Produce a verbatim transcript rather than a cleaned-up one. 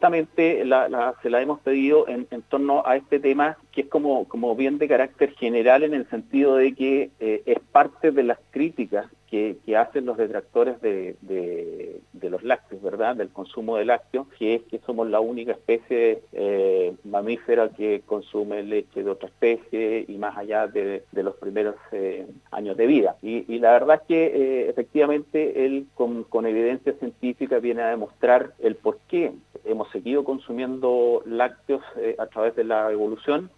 justamente la, la, se la hemos pedido en, en torno a este tema que es como, como bien de carácter general en el sentido de que eh, es parte de las críticas que, que hacen los detractores de, de, de los lácteos, ¿verdad? Del consumo de lácteos, que es que somos la única especie eh, mamífera que consume leche de otra especie y más allá de, de los primeros eh, años de vida. Y, y la verdad es que eh, efectivamente él con, con evidencia científica viene a demostrar el por qué hemos seguido consumiendo lácteos eh, a través de la evolución